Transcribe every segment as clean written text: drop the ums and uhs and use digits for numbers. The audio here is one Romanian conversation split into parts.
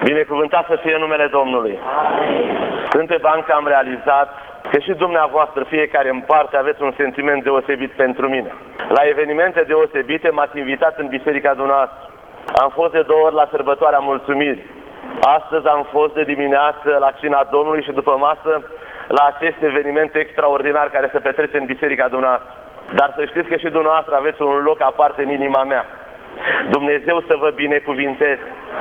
Binecuvântat să fie numele Domnului. Când pe bancă am realizat că și dumneavoastră, fiecare în parte, aveți un sentiment deosebit pentru mine. La evenimente deosebite m-ați invitat în biserica dumneavoastră. Am fost de 2 ori la sărbătoarea mulțumirii. Astăzi am fost de dimineață la cina Domnului și după masă la acest eveniment extraordinar care se petrece în biserica dumneavoastră. Dar să știți că și dumneavoastră aveți un loc aparte în inima mea. Dumnezeu să vă binecuvinteze.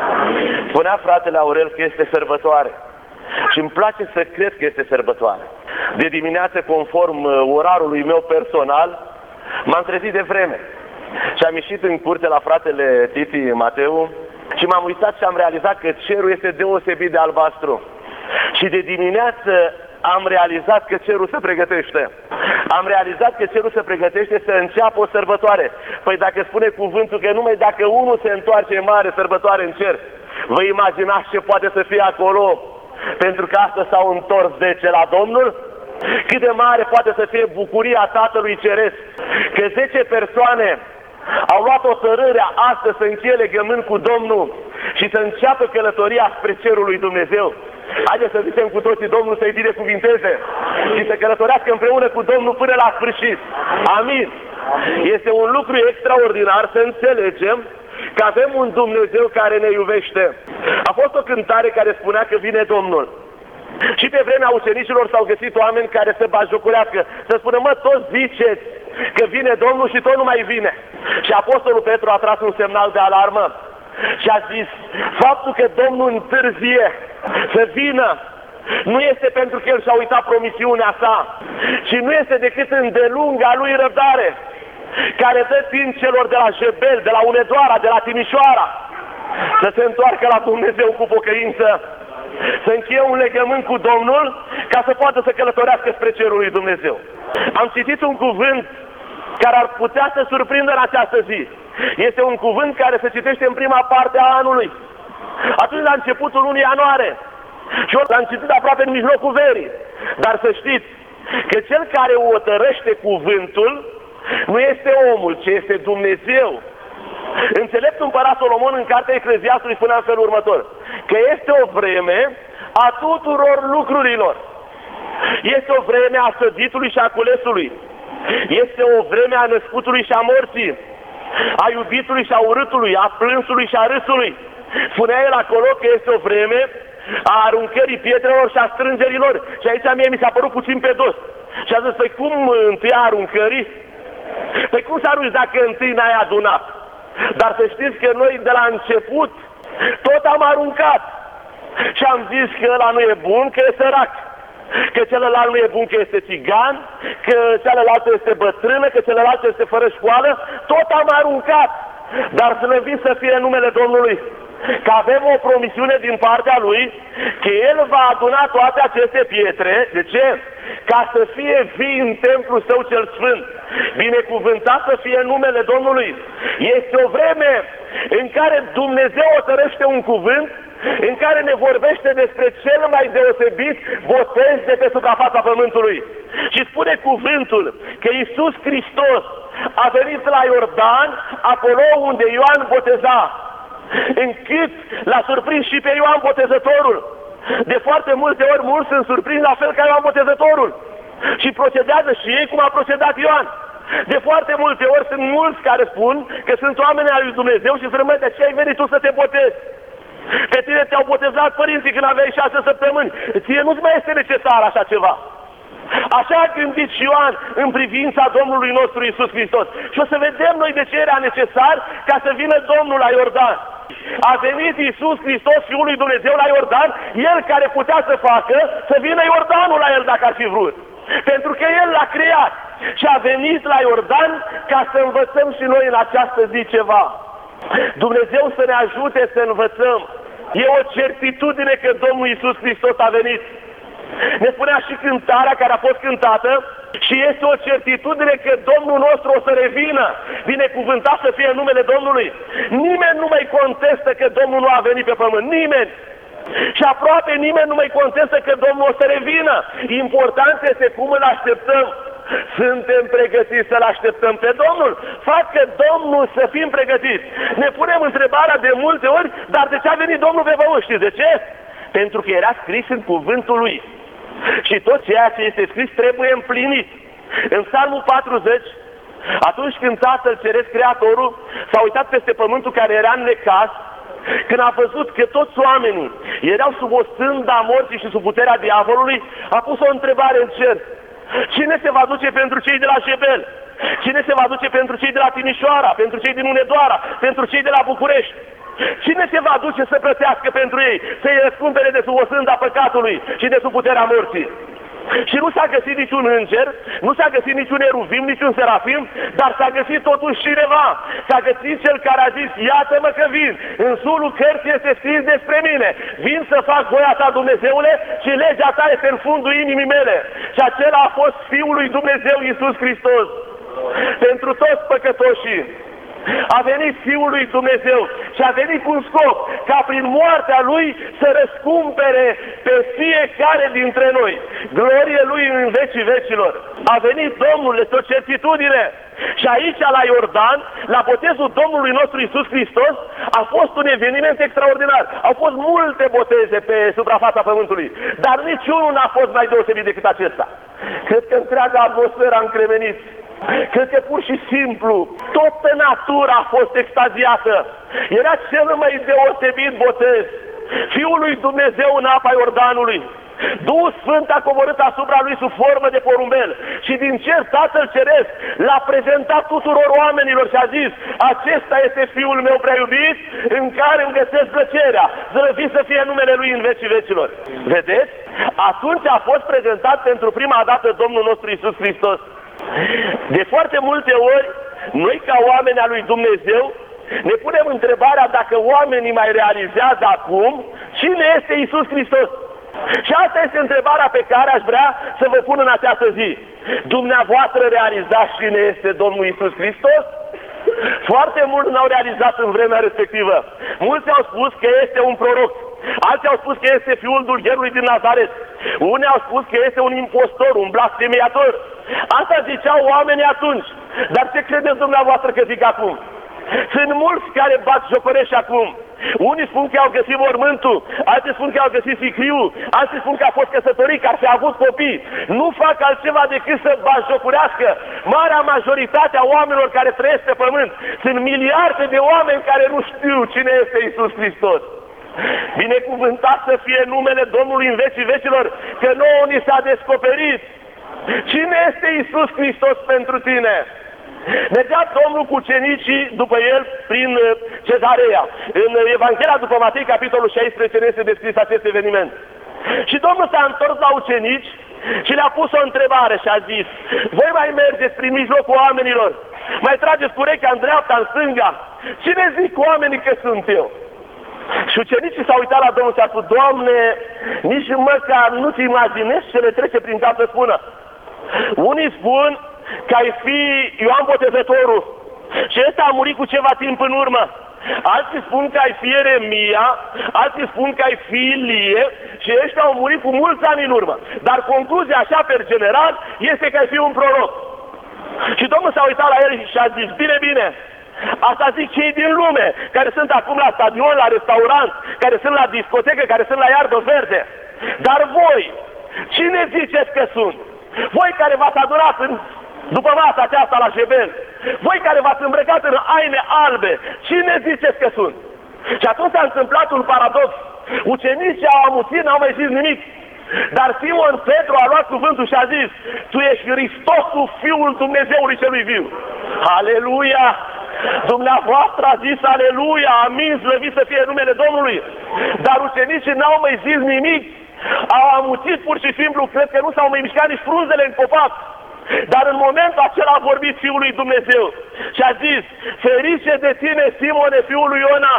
Spunea fratele Aurel că este sărbătoare. Și îmi place să cred că este sărbătoare. De dimineață, conform orarului meu personal, m-am trezit de vreme. Și am ieșit în curte la fratele Titi Mateu și m-am uitat și am realizat că cerul este deosebit de albastru. Și de dimineață am realizat că cerul se pregătește. Am realizat că cerul se pregătește să înceapă o sărbătoare. Păi dacă spune cuvântul că numai dacă unul se întoarce mare sărbătoare în cer, vă imaginați ce poate să fie acolo? Pentru că astăzi s-au întors 10 la Domnul? Cât de mare poate să fie bucuria Tatălui Ceresc că 10 persoane au luat o hotărâre astăzi să încheie legământ cu Domnul și să înceapă călătoria spre cerul lui Dumnezeu. Haideți să zicem cu toții Domnul să-i binecuvinteze și să călătorească împreună cu Domnul până la sfârșit. Amin. Este un lucru extraordinar să înțelegem că avem un Dumnezeu care ne iubește. A fost o cântare care spunea că vine Domnul. Și pe vremea ucenicilor s-au găsit oameni care să bajocorească, să spună, mă, toți ziceți că vine Domnul și tot nu mai vine. Și Apostolul Petru a tras un semnal de alarmă și a zis, faptul că Domnul întârzie să vină nu este pentru că El și-a uitat promisiunea sa, ci nu este decât îndelunga Lui răbdare, care dă timp celor de la Jebel, de la Unedoara, de la Timișoara, să se întoarcă la Dumnezeu cu pocăință, să încheie un legământ cu Domnul, ca să poată să călătorească spre cerul lui Dumnezeu. Am citit un cuvânt care ar putea să surprindă în această zi. Este un cuvânt care se citește în prima parte a anului, atunci la începutul lunii ianuarie. Și eu l-am citit aproape în mijlocul verii. Dar să știți că cel care hotărăște cuvântul nu este omul, ci este Dumnezeu. Înțeleptul împărat Solomon în cartea Ecleziastului spunea în felul următor, că este o vreme a tuturor lucrurilor. Este o vreme a săditului și a culesului. Este o vreme a născutului și a morții, a iubitului și a urâtului, a plânsului și a râsului. Spunea el acolo că este o vreme a aruncării pietrelor și a strângerilor. Și aici mie mi s-a părut puțin pe dos. Și a zis, păi cum întâi a aruncării? Păi cum să arunci dacă întâi n-ai adunat? Dar să știți că noi de la început tot am aruncat. Și am zis că ăla nu e bun, că e sărac. Că celălalt nu e bun, că este țigan, că celălalt este bătrână, că celălalt este fără școală. Tot am aruncat. Dar slăvit să fie numele Domnului, că avem o promisiune din partea Lui, că El va aduna toate aceste pietre. De ce? Ca să fie vii în templul Său cel Sfânt. Binecuvântat să fie numele Domnului. Este o vreme în care Dumnezeu hotărăște un cuvânt, în care ne vorbește despre cel mai deosebit botez de pe suprafața pământului. Și spune cuvântul că Iisus Hristos a venit la Iordan, acolo unde Ioan boteza, încât l-a surprins și pe Ioan Botezătorul. De foarte multe ori mulți sunt surprinși la fel ca Ioan Botezătorul și procedează și ei cum a procedat Ioan. De foarte multe ori sunt mulți care spun că sunt oameni al lui Dumnezeu și să rămâne, de ce ai venit tu să te botezi? Pe tine te-au botezat părinții când aveai 6 săptămâni. Ție nu-ți mai este necesar așa ceva. Așa a gândit și Ioan în privința Domnului nostru Iisus Hristos. Și o să vedem noi de ce era necesar ca să vină Domnul la Iordan. A venit Iisus Hristos, Fiul lui Dumnezeu, la Iordan, El care putea să facă să vină Iordanul la El dacă ar fi vrut. Pentru că El l-a creat și a venit la Iordan ca să învățăm și noi în această zi ceva. Dumnezeu să ne ajute să învățăm. E o certitudine că Domnul Iisus Hristos a venit. Ne spunea și cântarea care a fost cântată și este o certitudine că Domnul nostru o să revină. Binecuvântat să fie numele Domnului. Nimeni nu mai contestă că Domnul nu a venit pe pământ. Nimeni. Și aproape nimeni nu mai contestă că Domnul o să revină. Important este cum îl așteptăm. Suntem pregătiți să-L așteptăm pe Domnul? Facă Domnul să fim pregătiți. Ne punem întrebarea de multe ori, dar de ce a venit Domnul pe pământ? Știți de ce? Pentru că era scris în cuvântul Lui. Și tot ceea ce este scris trebuie împlinit. În Psalmul 40, atunci când Tatăl Ceresc, Creatorul, s-a uitat peste pământul care era în necaz, când a văzut că toți oamenii erau sub o sânda morții și sub puterea diavolului, a pus o întrebare în cer. Cine se va duce pentru cei de la Jebel? Cine se va duce pentru cei de la Timișoara? Pentru cei din Hunedoara? Pentru cei de la București? Cine se va duce să plătească pentru ei? Să-i răscumpere de sub o sânda păcatului și de sub puterea morții? Și nu s-a găsit niciun înger, nu s-a găsit niciun eruvim, niciun serafim, dar s-a găsit totuși cineva. S-a găsit cel care a zis, iată-mă că vin, în sulul cărții este scris despre mine, vin să fac voia ta, Dumnezeule, și legea ta este în fundul inimii mele. Și acela a fost Fiul lui Dumnezeu, Iisus Hristos, pentru toți păcătoșii. A venit Fiul lui Dumnezeu și a venit cu un scop, ca prin moartea Lui să răscumpere pe fiecare dintre noi. Glorie Lui în vecii vecilor. A venit Domnul, este o certitudine. Și aici, la Iordan, la botezul Domnului nostru Iisus Hristos, a fost un eveniment extraordinar. Au fost multe boteze pe suprafața pământului, dar niciunul n-a fost mai deosebit decât acesta. Cred că întreaga atmosferă a încremenit. Cred că pur și simplu toată natura a fost extaziată. Era cel mai deosebit botez. Fiul lui Dumnezeu în apa Iordanului. Duhul Sfânt a coborât asupra lui sub formă de porumbel și din cer Tatăl Ceresc l-a prezentat tuturor oamenilor și a zis, acesta este Fiul meu prea iubit, în care îmi găsesc plăcerea, slăvit să fie numele Lui în vecii vecilor. Vedeți? Atunci a fost prezentat pentru prima dată Domnul nostru Iisus Hristos. De foarte multe ori, noi ca oameni al lui Dumnezeu, ne punem întrebarea dacă oamenii mai realizează acum cine este Iisus Hristos. Și asta este întrebarea pe care aș vrea să vă pun în această zi. Dumneavoastră realizați cine este Domnul Iisus Hristos? Foarte mulți n-au realizat în vremea respectivă. Mulți au spus că este un proroc. Alții au spus că este Fiul Dulgherului din Nazaret. Unii au spus că este un impostor, un blasfemiator. Asta ziceau oamenii atunci. Dar ce credeți dumneavoastră că zic acum? Sunt mulți care bat jocorești acum. Unii spun că au găsit mormântul, alții spun că au găsit sicriul, alții spun că a fost căsătorit, că ar fi avut copii. Nu fac altceva decât să batjocorească. Marea majoritate a oamenilor care trăiesc pe pământ. Sunt miliarde de oameni care nu știu cine este Iisus Hristos. Binecuvântat să fie numele Domnului în vecii vecilor, că nouă ni s-a descoperit. Cine este Iisus Hristos pentru tine? Mergea Domnul cu ucenicii după el prin Cezarea. În Evanghelia după Matei, capitolul 16, ne este descris acest eveniment. Și Domnul s-a întors la ucenici și le-a pus o întrebare și a zis, voi mai mergeți prin mijlocul oamenilor, mai trageți cu urechea în dreapta, în stânga, cine zic oamenii că sunt eu? Și ucenicii s-au uitat la Domnul și a spus, Doamne, nici măcar nu-ți imaginezi ce le trece prin cap să spună. Unii spun că ai fi Ioan Botezătorul și ăsta a murit cu ceva timp în urmă. Alții spun că ai fi Ieremia, alții spun că ai fi Ilie și ăștia au murit cu mulți ani în urmă. Dar concluzia așa per general este că ai fi un proroc. Și Domnul s-a uitat la el și a zis, bine, bine, asta zic cei din lume, care sunt acum la stadion, la restaurant, care sunt la discotecă, care sunt la iarbă verde. Dar voi, cine ziceți că sunt? Voi care v-ați adunat după masa aceasta la Jebel, voi care v-ați îmbrăcat în haine albe, cine ziceți că sunt? Și atunci s-a întâmplat un paradox. Ucenicii au amuțit, n-au mai zis nimic. Dar Simon Petru a luat cuvântul și a zis, tu ești Hristosul, Fiul Dumnezeului celui viu. Aleluia! Dumneavoastră a zis aleluia, amin, slăvit să fie numele Domnului. Dar ucenicii n-au mai zis nimic. Au amuțit pur și simplu, cred că nu s-au mai mișcat nici frunzele în copac. Dar în momentul acela a vorbit Fiul lui Dumnezeu și a zis, ferice de tine, Simone, fiul lui Iona,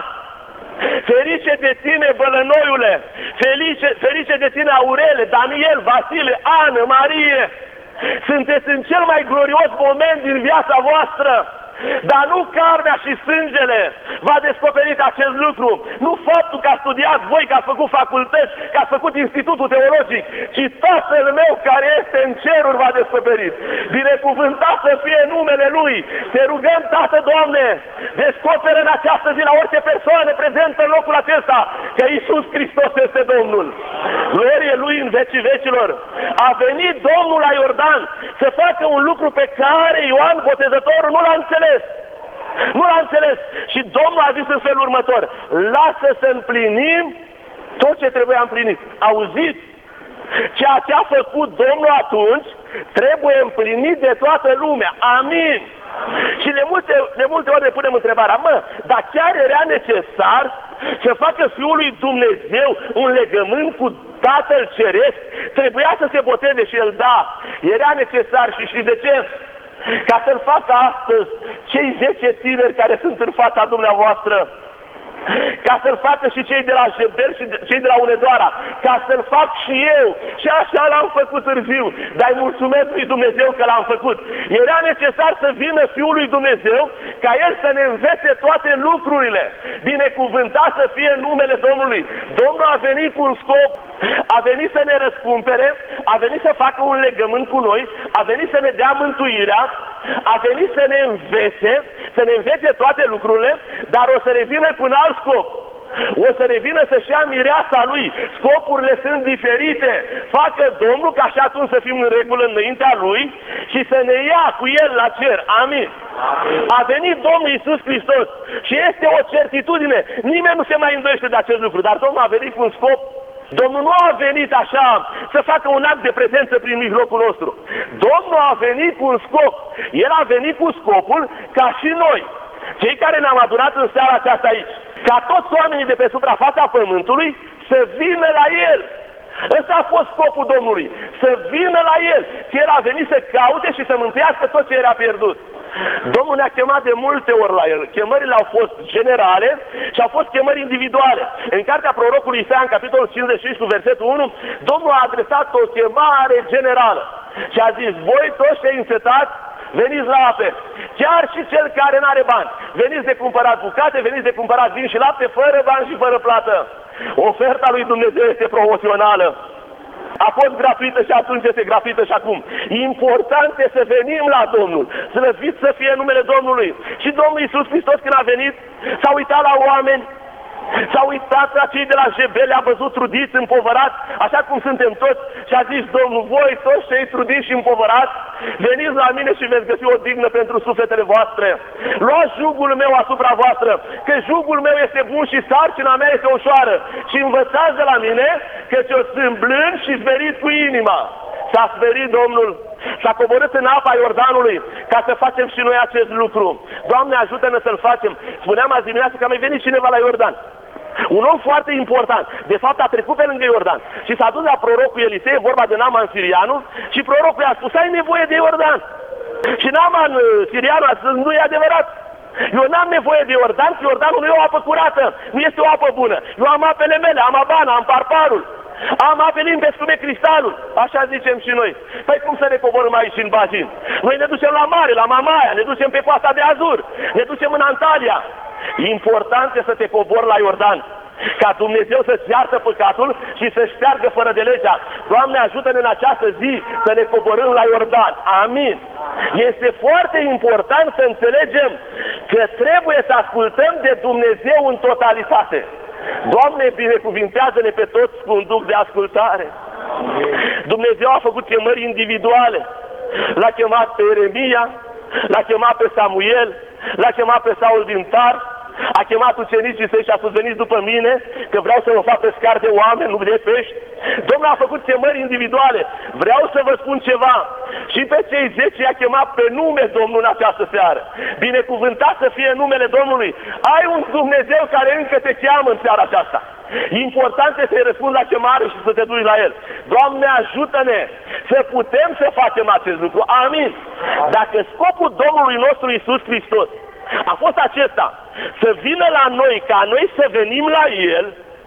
ferice de tine, Bălănoiule, ferice de tine, Aurele, Daniel, Vasile, Ană, Marie. Sunteți în cel mai glorios moment din viața voastră. Dar nu carnea și sângele v-a descoperit acest lucru, nu faptul că ați studiat voi, că ați făcut facultăți, că ați făcut institutul teologic, ci Tatăl meu care este în ceruri v-a descoperit. Binecuvântat să fie numele Lui. Te rugăm, Tată, Doamne, descoperă în această zi la orice persoană prezentă în locul acesta că Iisus Hristos este Domnul. Glorie Lui în vecii vecilor. A venit Domnul la Iordan să facă un lucru pe care Ioan Botezătorul nu l-a înțeles. Nu l-a înțeles. Și Domnul a zis în felul următor: lasă să împlinim tot ce trebuia împlinit. Auziți? Ceea ce a făcut Domnul atunci trebuie împlinit de toată lumea. Amin. Și de multe ori ne punem întrebarea: dar chiar era necesar să facă Fiul lui Dumnezeu un legământ cu Tatăl Ceresc? Trebuia să se boteze și El? Da, era necesar. Și știți de ce? Ca să-l facă astăzi cei 10 tineri care sunt în fața dumneavoastră, ca să-l facă și cei de la Jebel și cei de la Unedoara, ca să-l fac și eu. Și așa l-am făcut târziu, dar îi mulțumesc lui Dumnezeu că l-am făcut. Era necesar să vină Fiul lui Dumnezeu ca El să ne învețe toate lucrurile. Binecuvântat să fie numele Domnului. Domnul a venit cu un scop, a venit să ne răscumpere, a venit să facă un legământ cu noi, a venit să ne dea mântuirea, a venit să ne învețe toate lucrurile, dar o să revină cu un alt scop. O să revină să-și ia mireasa Lui. Scopurile sunt diferite. Facă Domnul ca și atunci să fim în regulă înaintea Lui și să ne ia cu El la cer. Amin. A venit Domnul Iisus Hristos și este o certitudine. Nimeni nu se mai îndoiește de acest lucru, dar Domnul a venit cu un scop. Domnul nu a venit așa să facă un act de prezență prin mijlocul nostru. Domnul a venit cu un scop. El a venit cu scopul ca și noi, cei care ne-am adunat în seara aceasta aici, ca toți oamenii de pe suprafața pământului să vină la El. Ăsta a fost scopul Domnului, să vină la El. Și El a venit să caute și să mântuiască tot ce era pierdut. Domnul ne-a chemat de multe ori la El. Chemările au fost generale și au fost chemări individuale. În cartea prorocului Isaia, în capitolul 55 cu versetul 1, Domnul a adresat o chemare generală și a zis: voi toți cei încetați, veniți la ape. Chiar și cel care n-are bani, veniți de cumpărat bucate, veniți de cumpărat vin și lapte, fără bani și fără plată. Oferta lui Dumnezeu este promoțională. A fost gratuită și atunci este gratuită și acum. Important este să venim la Domnul, slăvit să fie numele Domnului. Și Domnul Iisus Hristos, când a venit, s-a uitat la oameni, s-a uitat la cei de la Jebel, a văzut trudiți, împovărați, așa cum suntem toți, și a zis Domnul: voi toți cei trudiți și împovărați, veniți la mine și veți găsi o dignă pentru sufletele voastre. Luați jugul meu asupra voastră, că jugul meu este bun și sarcina mea este ușoară, și învățați de la mine, căci eu sunt blând și smerit cu inima. S-a smerit Domnul, s-a coborât în apa Iordanului ca să facem și noi acest lucru. Doamne, ajută-ne să-l facem. Spuneam azi dimineață că a mai venit cineva la Iordan, un om foarte important. De fapt a trecut pe lângă Iordan și s-a dus la prorocul Elisei, vorba de Naaman sirianul, și prorocul i-a spus: ai nevoie de Iordan. Și Naaman sirianul a spus: nu e adevărat, eu n-am nevoie de Iordan, că Iordanul nu e o apă curată, nu este o apă bună. Eu am apele mele, am Abana, am Parparul, am ape limpezi cum e cristalul. Așa zicem și noi. Păi cum să ne coborâm aici în bazin? Noi ne ducem la mare, la Mamaia, ne ducem pe Coasta de Azur, ne ducem în Antalya. Important este să te cobori la Iordan, ca Dumnezeu să-ți iartă păcatul și să șteargă fără de legea. Doamne, ajută-ne în această zi să ne coborâm la Iordan. Amin. Este foarte important să înțelegem că trebuie să ascultăm de Dumnezeu în totalitate. Doamne, binecuvintează-ne pe toți cu un duc de ascultare. Dumnezeu a făcut chemări individuale. L-a chemat pe Ieremia, l-a chemat pe Samuel, l-a chemat pe Saul din Tar, a chemat ucenicii săi și a spus: veniți după mine, că vreau să vă fac pescar de oameni, nu de pești. Domnul a făcut chemări individuale. Vreau să vă spun ceva: și pe cei 10 i-a chemat pe nume Domnul în această seară. Binecuvântat să fie numele Domnului. Ai un Dumnezeu care încă te cheamă în seara aceasta. Important este să-i răspunzi la chemare și să te duci la El. Doamne, ajută-ne să putem să facem acest lucru. Amin. Dacă scopul Domnului nostru Iisus Hristos a fost acesta, să vină la noi, ca noi să venim la El,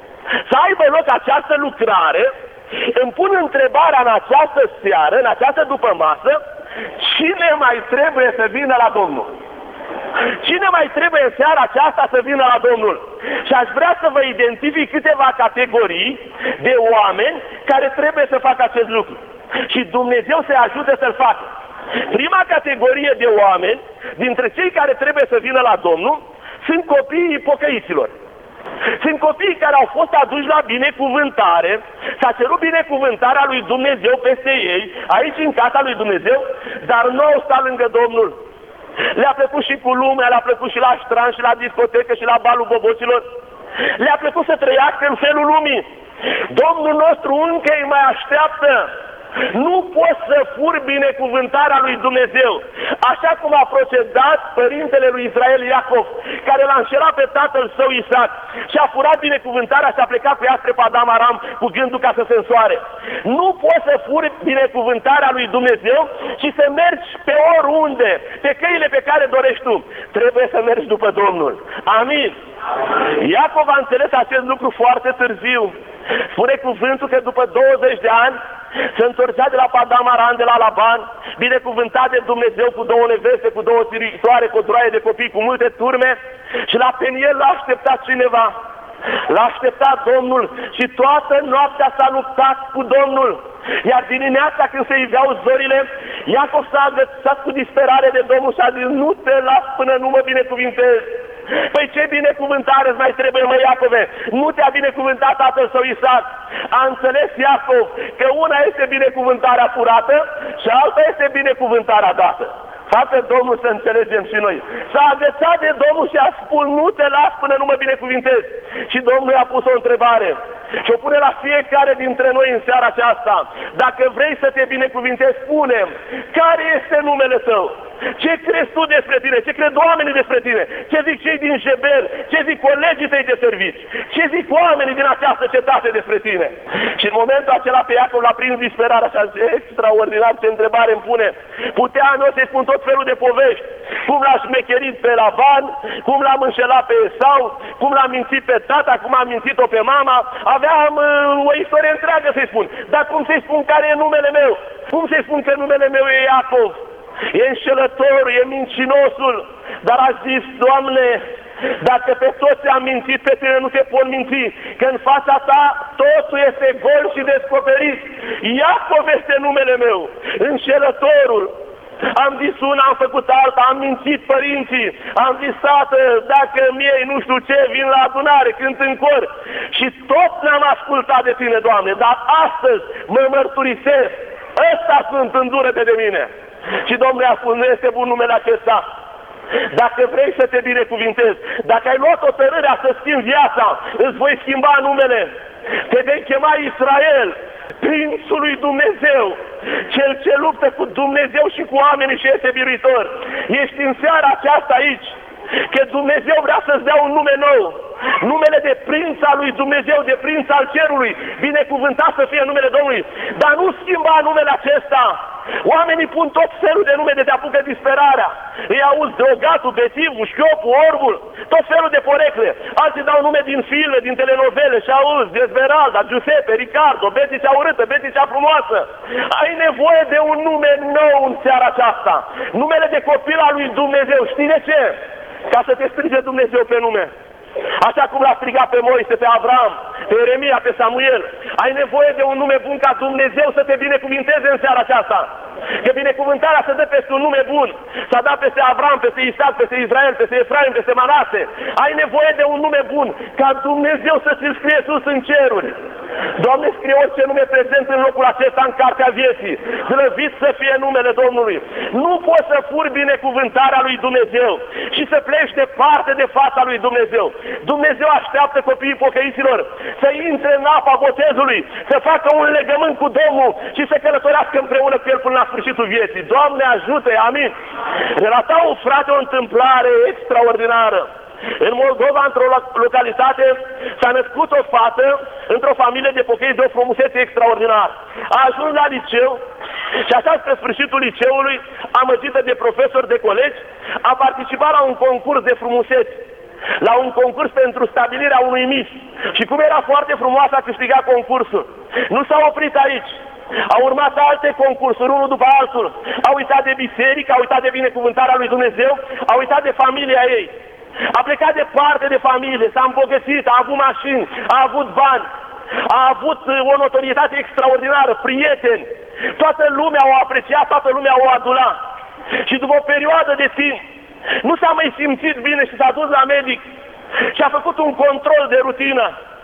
să aibă loc această lucrare, îmi pun întrebarea în această seară, în această dupămasă: cine mai trebuie să vină la Domnul? Cine mai trebuie în seara aceasta să vină la Domnul? Și aș vrea să vă identific câteva categorii de oameni care trebuie să facă acest lucru. Și Dumnezeu să-i ajute să-l facă. Prima categorie de oameni, dintre cei care trebuie să vină la Domnul, sunt copiii pocăiților. Sunt copiii care au fost aduși la binecuvântare, s-a cerut binecuvântarea lui Dumnezeu peste ei, aici în casa lui Dumnezeu, dar nu au stat lângă Domnul. Le-a plăcut și cu lumea, le-a plăcut și la ștran, și la discotecă, și la balul boboților. Le-a plăcut să trăiască în felul lumii. Domnul nostru încă îi mai așteaptă. Nu poți să furi binecuvântarea lui Dumnezeu, așa cum a procedat părintele lui Israel Iacov, care l-a înșelat pe tatăl său Isaac și a furat binecuvântarea și a plecat cu ea spre Padam Aram cu gândul ca să se însoare. Nu poți să furi binecuvântarea lui Dumnezeu și să mergi pe oriunde, pe căile pe care dorești tu. Trebuie să mergi după Domnul. Amin. Iacov a înțeles acest lucru foarte târziu. Spune cuvântul că după 20 de ani se întorcea de la Padam Aram, de la Laban, binecuvântat de Dumnezeu cu 2 neveste, cu 2 țirișoare, cu o droaie de copii, cu multe turme, și la Peniel l-a așteptat cineva. L-a așteptat Domnul și toată noaptea s-a luptat cu Domnul. Iar dimineața, când se iveau zorile, Iacov s-a agățat cu disperare de Domnul și a zis: nu te las până nu mă binecuvintez. Păi ce binecuvântare îți mai trebuie, mă, Iacove? Nu te-a binecuvântat tatăl său Isaac. A înțeles Iacov că una este binecuvântarea furată și alta este binecuvântarea dată. Facă Domnul să înțelegem și noi. S-a agățat de Domnul și a spus: nu te las până nu mă binecuvintez. Și Domnul i-a pus o întrebare și o pune la fiecare dintre noi în seara aceasta: dacă vrei să te binecuvintezi, spune care este numele tău. Ce crezi tu despre tine? Ce cred oamenii despre tine? Ce zic cei din Jeber? Ce zic colegii tăi de servici? Ce zic oamenii din această cetate despre tine? Și în momentul acela pe Iacov l-a prins disperarea și a zis: extraordinar, ce întrebare îmi pune. Puteam eu să-i spun tot felul de povești. Cum l-a șmecherit pe Laban, cum l-am înșelat pe Esau, cum l-am mințit pe tata, cum am mințit-o pe mama. Aveam o istorie întreagă să-i spun. Dar cum să-i spun care e numele meu? Cum să-i spun că numele meu e Iacov? E înșelătorul, e mincinosul, dar a zis: Doamne, dacă pe toți am mințit, pe tine nu te pot minți, că în fața ta totul este gol și descoperit. Iacov este numele meu, înșelătorul. Am zis una, am făcut alta, am mințit părinții, am zis: tată, dacă mie nu știu ce, vin la adunare, cânt în cor. Și tot n-am ascultat de tine, Doamne, dar astăzi mă mărturisesc, ăsta sunt, îndură-te de mine. Și Domnul i-a spus: nu este bun numele acesta. Dacă vrei să te binecuvintezi, dacă ai luat hotărârea să schimbi viața, îți voi schimba numele. Te vei chema Israel, Prințul lui Dumnezeu, cel ce luptă cu Dumnezeu și cu oamenii și este biruitor. Ești în seara aceasta aici, că Dumnezeu vrea să-ți dea un nume nou. Numele de prinț al lui Dumnezeu, de prinț al cerului, binecuvântat să fie numele Domnului. Dar nu schimba numele acesta. Oamenii pun tot felul de nume de te apucă disperarea. Îi auzi drogatul, bețivul, șchiopul, orbul, tot felul de porecle. Alții dau nume din filme, din telenovele și auzi Esmeralda, Giuseppe, Ricardo, Beticea urâtă, Beticea frumoasă. Ai nevoie de un nume nou în seara aceasta. Numele de copil al lui Dumnezeu. Știi de ce? Ca să te strige Dumnezeu pe nume. Așa cum l-a strigat pe Moise, pe Avram, pe Ieremia, pe Samuel. Ai nevoie de un nume bun ca Dumnezeu să te binecuvinteze în seara aceasta. Că binecuvântarea se dă peste un nume bun. S-a dat peste Avram, peste Isaac, peste Israel, peste Efraim, peste Manase. Ai nevoie de un nume bun ca Dumnezeu să ți-l scrie sus în ceruri. Doamne, scrie orice nume prezent în locul acesta în cartea vieții. Slăvit să fie numele Domnului. Nu poți să furi binecuvântarea lui Dumnezeu și să pleci departe de fața lui Dumnezeu. Dumnezeu așteaptă copiii pocăiților să intre în apa botezului, să facă un legământ cu Domnul și să călătorească împreună cu El până la sfârșitul vieții. Doamne ajută-i, amin! Relata un frate o întâmplare extraordinară. În Moldova, într-o localitate, s-a născut o fată într-o familie de pocăiți de o frumusețe extraordinară. A ajuns la liceu și așa spre sfârșitul liceului, amăgită de profesori, de colegi, a participat la un concurs de frumusețe. la un concurs pentru stabilirea unui mis. Și cum era foarte frumoasă, a câștigat concursul. Nu s-a oprit aici. Au urmat alte concursuri, unul după altul. A uitat de biserică, a uitat de binecuvântarea lui Dumnezeu, a uitat de familia ei. A plecat departe de familie, s-a îmbogățit, a avut mașini, a avut bani, a avut o notorietate extraordinară, prieteni. Toată lumea o aprecia, toată lumea o adula. Și după o perioadă de timp, nu s-a mai simțit bine și s-a dus la medic și a făcut un control de rutină.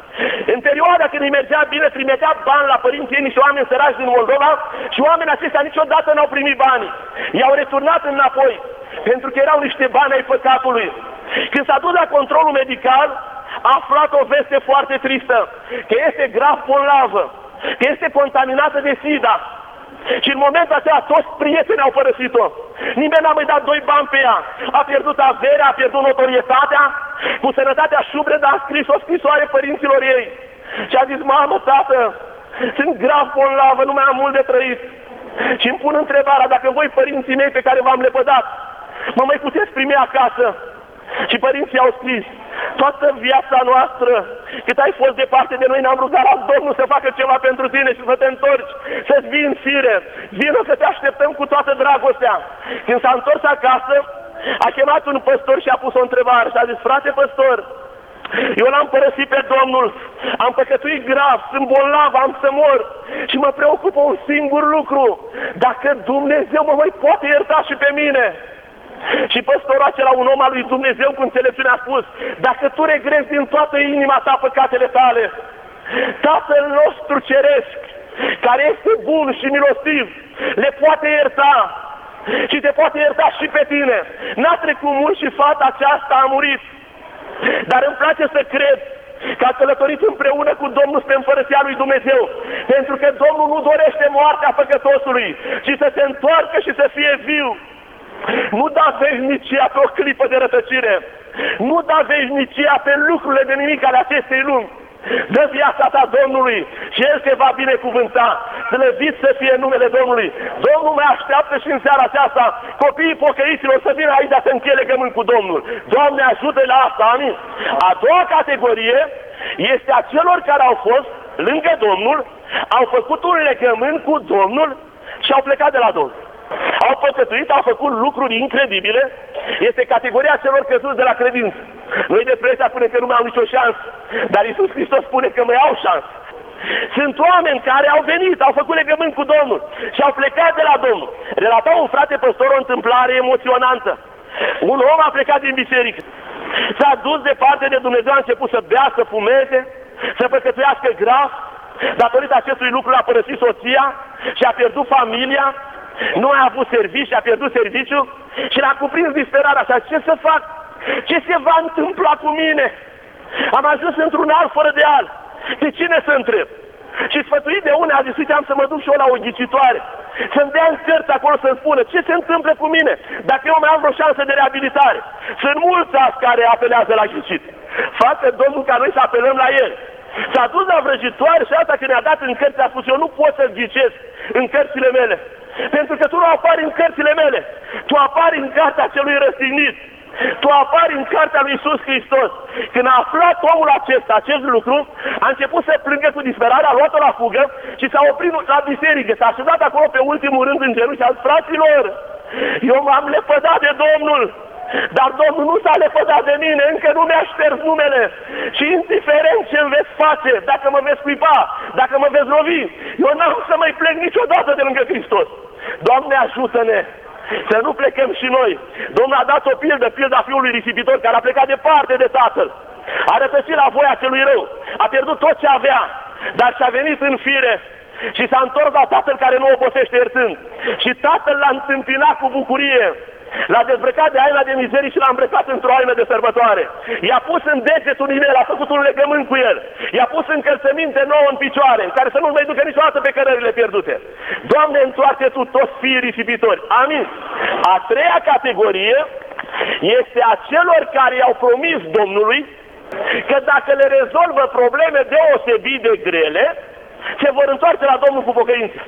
În perioada când îi mergea bine, trimitea bani la părinții ei, niște oameni săraci din Moldova, și oamenii aceștia niciodată n-au primit banii. I-au returnat înapoi, pentru că erau niște bani ai păcatului. Când s-a dus la controlul medical, a aflat o veste foarte tristă, că este grav bolnavă, că este contaminată de SIDA. Și în momentul acela toți prietenii au părăsit-o. Nimeni n-a mai dat 2 bani pe ea. A pierdut averea, a pierdut notorietatea, cu sănătatea șubredă a scris o scrisoare părinților ei. Și a zis: mamă, tată, sunt grav bolnavă, nu mai am mult de trăit. Și îmi pun întrebarea, dacă voi, părinții mei pe care v-am lepădat, mă mai puteți primi acasă? Și părinții au scris: toată viața noastră, cât ai fost departe de noi, ne-am rugat la Domnul să facă ceva pentru tine și să te întorci, să-ți vii în fire. Vino că te așteptăm cu toată dragostea. Când s-a întors acasă, a chemat un păstor și a pus o întrebare și a zis: frate păstor, eu l-am părăsit pe Domnul, am păcătuit grav, sunt bolnav, am să mor și mă preocupă un singur lucru: dacă Dumnezeu mă mai poate ierta și pe mine. Și păstorul acela, un om al lui Dumnezeu cu înțelepciune, a spus: dacă tu regrezi din toată inima ta păcatele tale, Tatăl nostru ceresc, care este bun și milostiv, le poate ierta și te poate ierta și pe tine. N-a trecut mult și fata aceasta a murit. Dar îmi place să cred că a călătorit împreună cu Domnul spre împărăția lui Dumnezeu, pentru că Domnul nu dorește moartea păcătosului, ci să se întoarcă și să fie viu. Nu da veșnicia pe o clipă de rătăcire, nu da veșnicia pe lucrurile de nimic ale acestei lumi. Dă viața ta Domnului și El te va binecuvânta. Slăvit să fie numele Domnului. Domnul mai așteaptă și în seara aceasta copiii pocăiților să vină aici să încheie legământ cu Domnul. Doamne, ajută la asta, amin. A doua categorie este a celor care au fost lângă Domnul, au făcut un legământ cu Domnul și au plecat de la Domnul. Au păcătuit, au făcut lucruri incredibile. Este categoria celor căzuți de la credință. Noi de presia spune că nu mai au nicio șansă, dar Iisus Hristos spune că mai au șansă. Sunt oameni care au venit, au făcut legământ cu Domnul și au plecat de la Domnul. Relata un frate păstor o întâmplare emoționantă. Un om a plecat din biserică, s-a dus departe de Dumnezeu, a început să bea, să fumeze, să păcătuiască grav. Datorită acestui lucru a părăsit soția și a pierdut familia. Nu a avut serviciu, a pierdut serviciu și l-a cuprins disperarea așa: ce să fac? Ce se va întâmpla cu mine? Am ajuns într-un alt fără de al. De cine să întreb? Și sfătuit de unii a zis: uite, am să mă duc și eu la o ghicitoare, să-mi dea în cărți acolo să-mi spună ce se întâmplă cu mine, dacă eu mai am vreo șansă de reabilitare. Sunt mulți azi care apelează la ghicit. Facă Domnul ca noi să apelăm la El. S-a dus la vrăjitoare și asta când ne-a dat în cărți a spus: eu nu pot să-ți ghicesc în cărțile mele, pentru că tu nu apari în cărțile mele, tu apari în cartea celui răstignit, tu apari în cartea lui Iisus Hristos. Când a aflat omul acesta acest lucru, a început să plângă cu disperare, a luat-o la fugă și s-a oprit la biserică, s-a așezat acolo pe ultimul rând în genunchi și a zis: fraților, eu m-am lepădat de Domnul, dar Domnul nu s-a lepădat de mine, încă nu mi-a șters numele și indiferent ce-mi veți face, dacă mă veți scuipa, dacă mă veți lovi, eu n-am să mai plec niciodată de lângă Hristos. Doamne, ajută-ne să nu plecăm și noi. Domnul a dat o pildă, pilda fiului risipitor care a plecat departe de tatăl, a rătăcit la voia celui rău, a pierdut tot ce avea, dar și-a venit în fire și s-a întors la tatăl care nu obosește iertând. Și tatăl l-a întâmpinat cu bucurie, l-a dezbrăcat de haina de mizerii și l-a îmbrăcat într-o haină de sărbătoare. I-a pus în degetul inel, a făcut un legământ cu el, i-a pus încălțăminte nouă în picioare, în care să nu mai ducă niciodată pe cărările pierdute. Doamne, întoarce Tu toți fiii risipitori. Amin. A treia categorie este a celor care i-au promis Domnului că dacă le rezolvă probleme deosebit de grele, se vor întoarce la Domnul cu pocăință.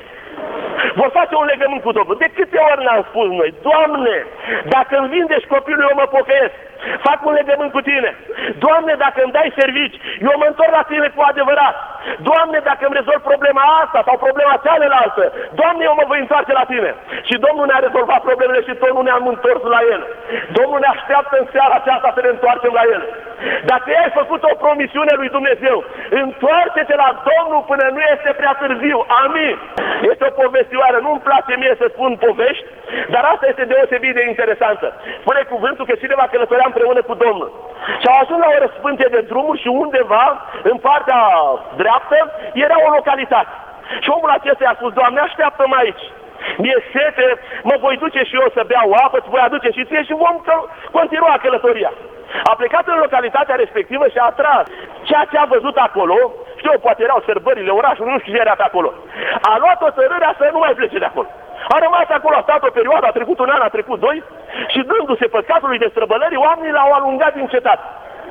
Vor face un legământ cu Domnul. De câte ori ne-am spus noi: Doamne, dacă îmi vindești copilul, eu mă pocăiesc. fac un legământ cu Tine. Doamne, dacă îmi dai servici, eu mă întorc la Tine cu adevărat. Doamne, dacă îmi rezolv problema asta sau problema cealaltă, Doamne, eu mă voi întoarce la Tine. Și Domnul ne-a rezolvat problemele și tot nu ne-am întors la El. Domnul ne așteaptă în seara aceasta să ne întoarcem la El. Dacă ai făcut o promisiune lui Dumnezeu, întoarce-te la Domnul până nu este prea târziu. Amin. Este o povestioară, nu-mi place mie să spun povești, dar asta este deosebit de interesantă. Spune cuvântul că cineva călătorea împreună cu Domnul și au ajuns la o răspântie de drumuri și undeva, în partea dreaptă, era o localitate. Și omul acesta i-a spus: Doamne, așteaptă-mă aici. Mi-e sete, mă voi duce și eu să beau apă, îți voi aduce și ție și vom continua călătoria. A plecat în localitatea respectivă și a atras ceea ce a văzut acolo. Știu, poate erau sărbările orașului, nu știu ce era pe acolo. A luat hotărârea să nu mai plece de acolo. A rămas acolo, a stat o perioadă, a trecut un an, a trecut 2 și dându-se păcatului de străbălări, oamenii l-au alungat din cetate.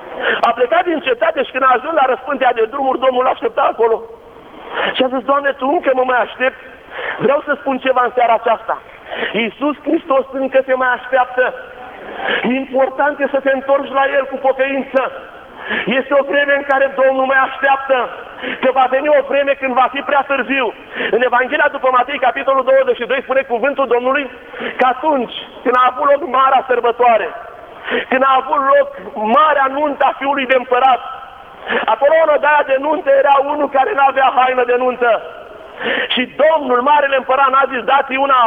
A plecat din cetate și când a ajuns la răspântea de drumuri, Domnul l-a așteptat acolo. Și a zis: Doamne, Tu încă mă mai aștept? Vreau să spun ceva în seara aceasta. Iisus Hristos încă te mai așteaptă. Important e să te întorci la El cu pocăință. Este o vreme în care Domnul mai așteaptă, că va veni o vreme când va fi prea târziu. În Evanghelia după Matei, capitolul 22, spune cuvântul Domnului că atunci când a avut loc marea sărbătoare, când a avut loc marea nuntă a Fiului de Împărat, acolo în odaia de nuntă era unul care nu avea haină de nuntă. Și Domnul, Marele Împărat, n-a zis: dați una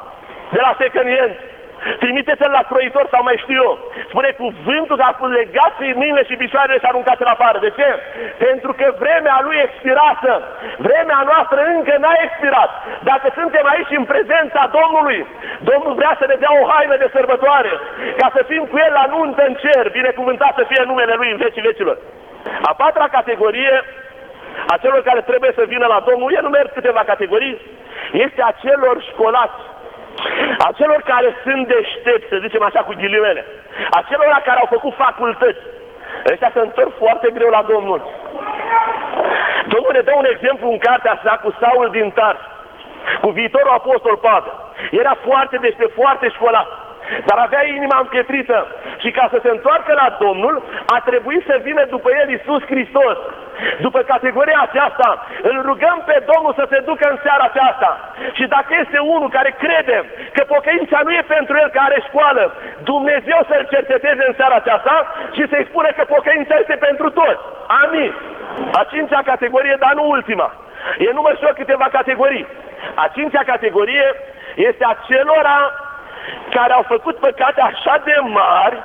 de la secănient, trimiteți-l la croitor sau mai știu eu. Spune cuvântul că a spus: legați mâinile și picioarele și aruncați-l afară. De ce? Pentru că vremea lui expirată. Vremea noastră încă n-a expirat. Dacă suntem aici în prezența Domnului, Domnul vrea să ne dea o haină de sărbătoare, ca să fim cu El la nuntă în cer, binecuvântat să fie numele Lui în vecii vecilor. A patra categorie a celor care trebuie să vină la Domnul, enumer câteva categorii, este a celor școlați, a celor care sunt deștepți, să zicem așa cu ghilimele, a celor care au făcut facultăți. Ăștia se întorc foarte greu la Domnul. Domnul ne dă un exemplu în cartea sa cu Saul din Tars, cu viitorul apostol Pavel. Era foarte deștept, foarte școlat, dar avea inima împietrită și ca să se întoarcă la Domnul a trebuit să vină după el Iisus Hristos. După categoria aceasta îl rugăm pe Domnul să se ducă în seara aceasta. Și dacă este unul care crede că pocăința nu e pentru el, care are școală, Dumnezeu să-l cerceteze în seara aceasta și să-i spune că pocăința este pentru toți. Amin. A cincea categorie, dar nu ultima, enumăr și eu câteva categorii. A cincea categorie este a celora care au făcut păcate așa de mari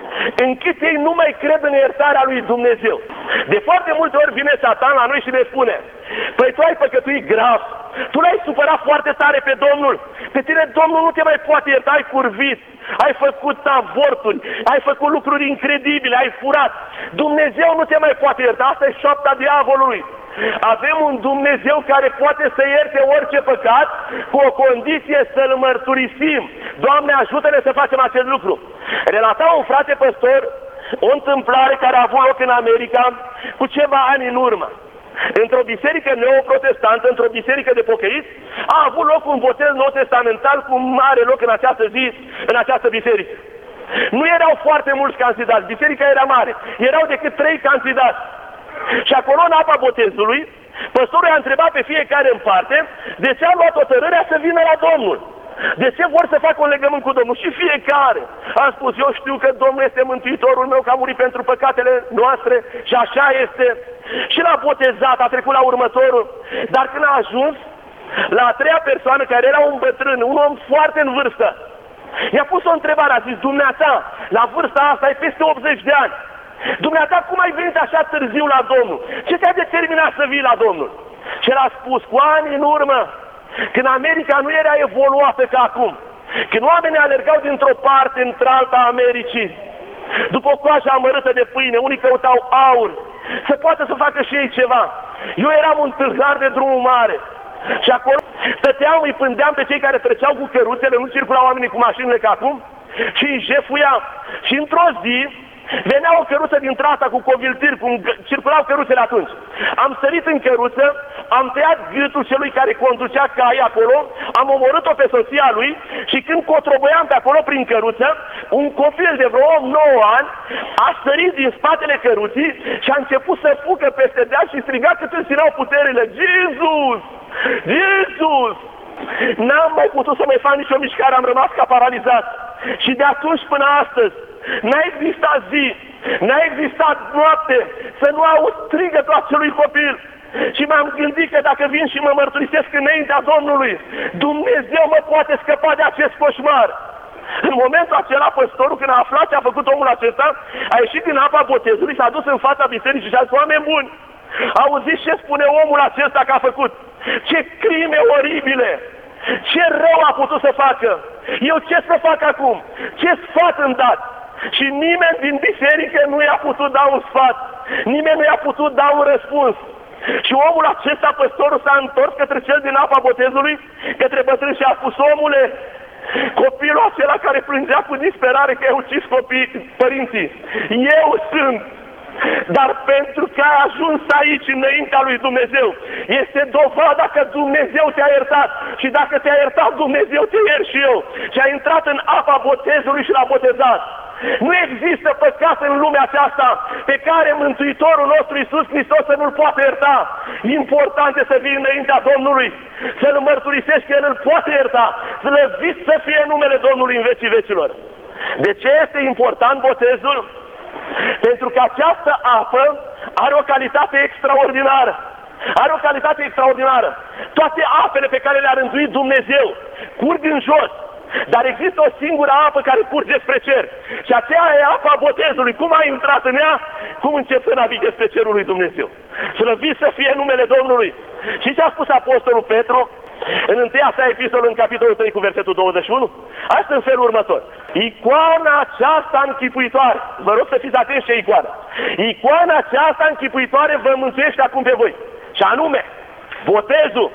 încât ei nu mai cred în iertarea lui Dumnezeu. De foarte multe ori vine Satan la noi și ne spune: păi tu ai păcătuit grav, tu l-ai supărat foarte tare pe Domnul, pe tine Domnul nu te mai poate ierta, ai curvit, ai făcut avorturi, ai făcut lucruri incredibile, ai furat, Dumnezeu nu te mai poate ierta. Asta e șoapta diavolului. Avem un Dumnezeu care poate să ierte orice păcat, cu o condiție: să-L mărturisim. Doamne, ajută-ne să facem acest lucru. Relata un frate păstor o întâmplare care a avut loc în America cu ceva ani în urmă. Într-o biserică neoprotestantă, într-o biserică de pocăiți, a avut loc un botez nou-testamental cu mare loc în această zi, în această biserică. Nu erau foarte mulți candidați, biserica era mare, erau decât 3 candidați. Și acolo, în apa botezului, păstorul i-a întrebat pe fiecare în parte de ce a luat hotărârea să vină la Domnul. De ce vor să facă un legământ cu Domnul? Și fiecare a spus: eu știu că Domnul este mântuitorul meu, că a murit pentru păcatele noastre și așa este. Și l-a botezat, a trecut la următorul. Dar când a ajuns la a 3-a persoană, care era un bătrân, un om foarte în vârstă, i-a pus o întrebare, a zis: dumneata, la vârsta asta ai peste 80 de ani, dumneata, cum ai venit așa târziu la Domnul? Ce te-a determinat să vii la Domnul? Și el a spus: cu ani în urmă, când America nu era evoluată ca acum, când oamenii alergau dintr-o parte într-alta a Americii, după o coajă amărâtă de pâine, unii căutau aur, să poată să facă și ei ceva. Eu eram un târgar de drumul mare și acolo stăteam, îi pândeam pe cei care treceau cu căruțele, nu circulau oamenii cu mașinile ca acum, și îi jefuiam. Și într-o zi Venea o căruță din Trasa cu coviltiri, cum circulau căruțele atunci. Am sărit în căruță, am tăiat gâtul celui care conducea cai acolo, am omorât-o pe soția lui și când cotrobăiam pe acolo prin căruță, un copil de vreo 9 ani a sărit din spatele căruții și a început să fugă peste deal și striga cât îți ținau puterile: Jesus! Jesus! N-am mai putut să mai fac nicio mișcare, am rămas ca paralizat. Și de atunci până astăzi n-a existat zi, n-a existat noapte să nu aud strigătul acelui copil. Și m-am gândit că dacă vin și mă mărturisesc înaintea Domnului, Dumnezeu mă poate scăpa de acest coșmar. În momentul acela, păstorul, când a aflat ce a făcut omul acesta, a ieșit din apa botezului, s-a dus în fața bisericii și a zis: oameni buni, auziți ce spune omul acesta că a făcut? Ce crime oribile! Ce rău a putut să facă! Eu ce să fac acum? Ce sfat îmi dați? Și nimeni din biserică nu i-a putut da un sfat. Nimeni nu i-a putut da un răspuns. Și omul acesta, păstorul, s-a întors către cel din apa botezului, către bătrân și a spus: omule, copilul acela care plângea cu disperare că i-a ucis părinții, eu sunt. Dar pentru că ai ajuns aici înaintea lui Dumnezeu, este dovada că Dumnezeu te-a iertat. Și dacă te-a iertat Dumnezeu, te iert și eu. Și a intrat în apa botezului și l-a botezat. Nu există păcat în lumea aceasta pe care Mântuitorul nostru Iisus Hristos să nu-l poate ierta. Important este să vii înaintea Domnului, să-l mărturisești că El îl poate ierta, slăvit să fie numele Domnului în vecii vecilor. De ce este important botezul? Pentru că această apă are o calitate extraordinară. Are o calitate extraordinară. Toate apele pe care le-a rânduit Dumnezeu curg în jos, dar există o singură apă care curge spre cer. Și aceea e apa botezului. Cum a intrat în ea, cum încep să navighe spre cerul lui Dumnezeu. Slăvit să fie numele Domnului. Și ce a spus Apostolul Petru în întâia sa epistolă, în capitolul 3 cu versetul 21? Asta în felul următor: icoana aceasta închipuitoare, vă rog să fiți atenți ce icoană, icoana aceasta închipuitoare vă mântuiește acum pe voi, și anume botezul,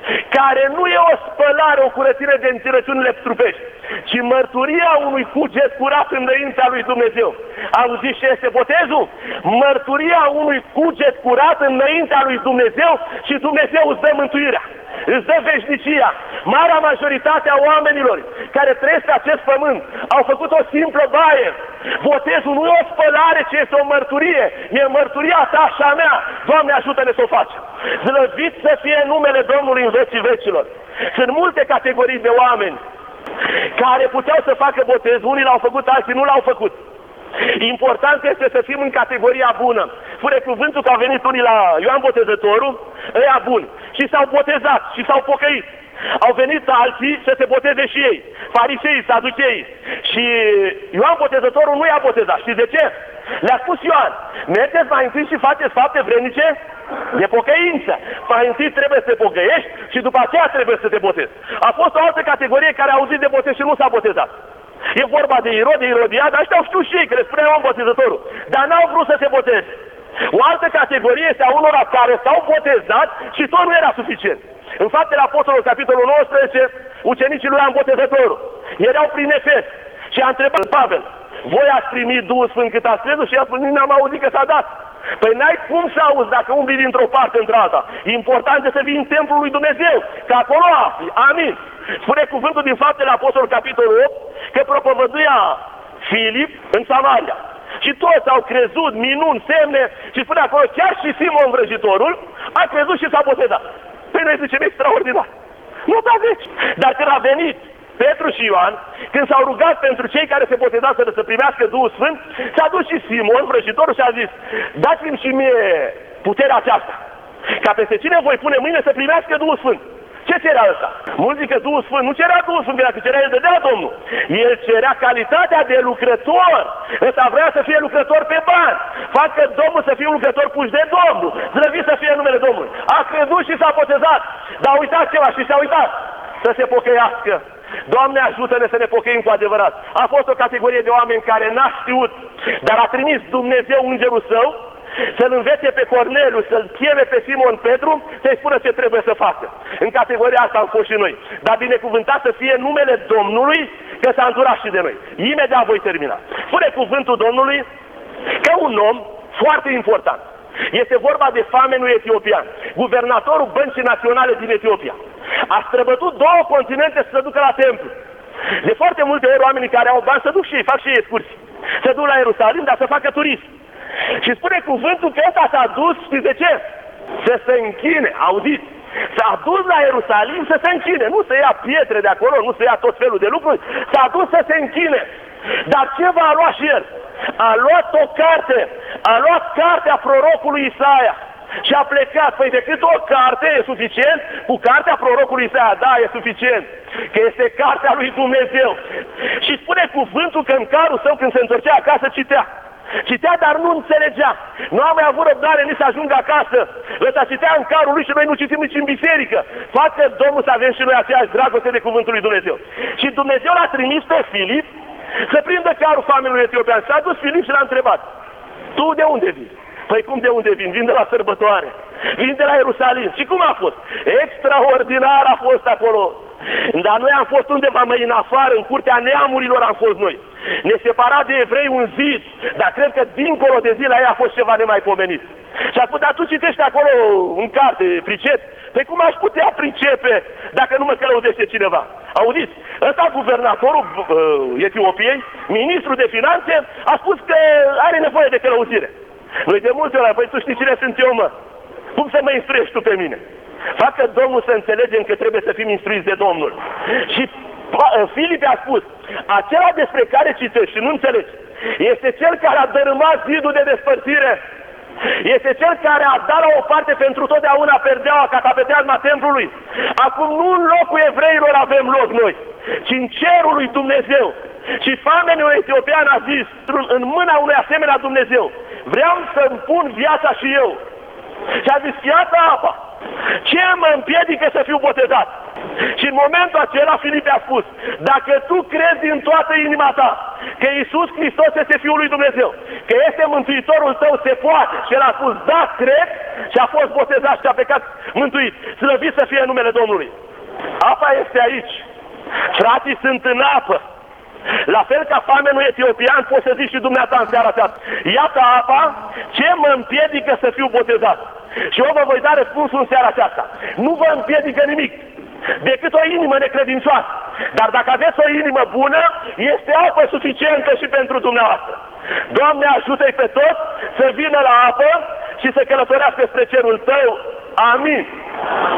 care nu e o spălare, o curățire de înțelepciunile trupești, ci mărturia unui cuget curat înaintea lui Dumnezeu. Auziți ce este botezul? Mărturia unui cuget curat înaintea lui Dumnezeu, și Dumnezeu îți dă mântuirea, îți dă veșnicia. Marea majoritate a oamenilor care trăiesc pe acest pământ au făcut o simplă baie. Botezul nu e o spălare, ci este o mărturie. E mărturia ta și a mea. Doamne, ajută-ne să o facem. Slăvit să fie numele Domnului în vecii vecilor. Sunt multe categorii de oameni care puteau să facă botez. Unii l-au făcut, alții nu l-au făcut. Important este să fim în categoria bună. Spune cuvântul că au venit unii la Ioan Botezătorul, ăia buni, și s-au botezat și s-au pocăit. Au venit alții să se boteze și ei, fariseii, saducheii. Și Ioan Botezătorul nu i-a botezat. Știți de ce? Le-a spus Ioan: mergeți mai întâi și faceți fapte vrednice de pocăință. Mai întâi trebuie să te pocăiești și după aceea trebuie să te botezi. A fost o altă categorie care a auzit de botez și nu s-a botezat. E vorba de Irod, de Irodiad, ăștia au știut și ei, că le spunea Ioan Botezătorul, dar n-au vrut să se boteze. O altă categorie este a unora care s-au botezat și tot nu era suficient. În Faptele Apostolilor, capitolul 19, ucenicii lui Ioan Botezătorul erau prin Efes și a întrebat Pavel: voi ați primit Duhul Sfânt cât ați crezut? Și i-a spus: n-am auzit că s-a dat. Păi n-ai cum să auzi dacă umbli dintr-o parte într-alta. Important este să vii în templul lui Dumnezeu, că acolo afli. Amin. Spune cuvântul din Faptele Apostolilor, capitolul 8, că propovăduia Filip în Samaria. Și toți au crezut, minuni, semne, și spune acolo, chiar și Simon Vrăjitorul a crezut și s-a botezat. Păi noi zicem extraordinar. Nu da deci. Dar când a venit Petru și Ioan, când s-au rugat pentru cei care se botezaseră să primească Duhul Sfânt, s-a dus și Simon Vrăjitorul și a zis: dați-mi și mie puterea aceasta, ca peste cine voi pune mâine să primească Duhul Sfânt. Ce cerea ăsta? Mulți zic că Duhul Sfânt nu cerea Duhul Sfânt, dacă cerea, el dădea Domnul. El cerea calitatea de lucrător. Ăsta vrea să fie lucrător pe bani. Facă Domnul să fie un lucrător puși de Domnul. Zdrăvit să fie numele Domnului. A crezut și s-a botezat. Dar a uitat ceva și s-a uitat. Să se pocăiască. Doamne, ajută-ne să ne pocăim cu adevărat. A fost o categorie de oameni care n-a știut, dar a trimis Dumnezeu îngerul său să-l învețe pe Corneliu, să-l cheme pe Simon Petru, să-i spună ce trebuie să facă. În categoria asta am fost și noi. Dar binecuvântat să fie numele Domnului, că s-a îndurat și de noi. Imediat voi termina. Spune cuvântul Domnului că un om foarte important, este vorba de famenul etiopian, guvernatorul Băncii Naționale din Etiopia, a străbătut 2 continente să se ducă la templu. De foarte multe ori oamenii care au bani se duc și ei, fac și ei excursii. Se duc la Ierusalim, dar să facă turism. Și spune cuvântul că ăsta s-a dus, știți de ce? Să se închine, auziți? S-a dus la Ierusalim să se închine, nu să ia pietre de acolo, nu să ia tot felul de lucruri, s-a dus să se închine. Dar ce va lua și el? A luat o carte, a luat cartea prorocului Isaia și a plecat. Păi decât o carte e suficient? Cu cartea prorocului Isaia, da, e suficient, că este cartea lui Dumnezeu. Și spune cuvântul că în carul său când se întorcea acasă citea, dar nu înțelegea. Nu am mai avut răbdare nici să ajungă acasă. Ăsta citea în carul lui și noi nu citim nici în biserică. Facă Domnul să avem și noi aceeași dragoste de cuvântul lui Dumnezeu. Și Dumnezeu l-a trimis pe Filip să prindă carul famenului etiopian. S-a dus Filip și l-a întrebat: tu de unde vii? Păi cum de unde vin? Vin de la sărbătoare. Vin de la Ierusalim. Și cum a fost? Extraordinar a fost acolo. Dar noi am fost undeva mai în afară, în curtea neamurilor am fost noi. Ne separa de evrei un zid, dar cred că dincolo de zi la ei a fost ceva nemaipomenit. Și a spus: dar tu citești acolo în carte, pricep? Păi cum aș putea pricepe dacă nu mă călăuzește cineva? Auziți, ăsta guvernatorul Etiopiei, ministrul de finanțe, a spus că are nevoie de călăuzire. Noi de multe ori: păi tu știi cine sunt eu, mă? Cum să mă instruiești tu pe mine? Facă Domnul să înțelegem că trebuie să fim instruiți de Domnul. Și Filip a spus: acela despre care citești și nu înțelegi este cel care a dărâmat zidul de despărțire. Este cel care a dat la o parte pentru totdeauna perdeaua ca tapeteazma templului. Acum nu în locul evreilor avem loc noi, ci în cerul lui Dumnezeu. Și famenul etiopian a zis în mâna unui asemenea Dumnezeu: vreau să-mi pun viața și eu. Și a zis: iată apa. Ce mă împiedică să fiu botezat? Și în momentul acela Filip a spus: dacă tu crezi din toată inima ta că Iisus Hristos este Fiul lui Dumnezeu, că este Mântuitorul tău, se poate. Și el a spus: da, cred. Și a fost botezat și a plecat mântuit. Slăvit să fie numele Domnului. Apa este aici. Frații sunt în apă. La fel ca famenul etiopian, poți să zici și dumneata în seara aceasta: iată apa, ce mă împiedică să fiu botezat? Și eu vă voi da răspunsul în seara aceasta: nu vă împiedică nimic decât o inimă necredincioasă. Dar dacă aveți o inimă bună, este apă suficientă și pentru dumneavoastră. Doamne, ajută-i pe toți să vină la apă și să călătorească spre cerul tău. Amin.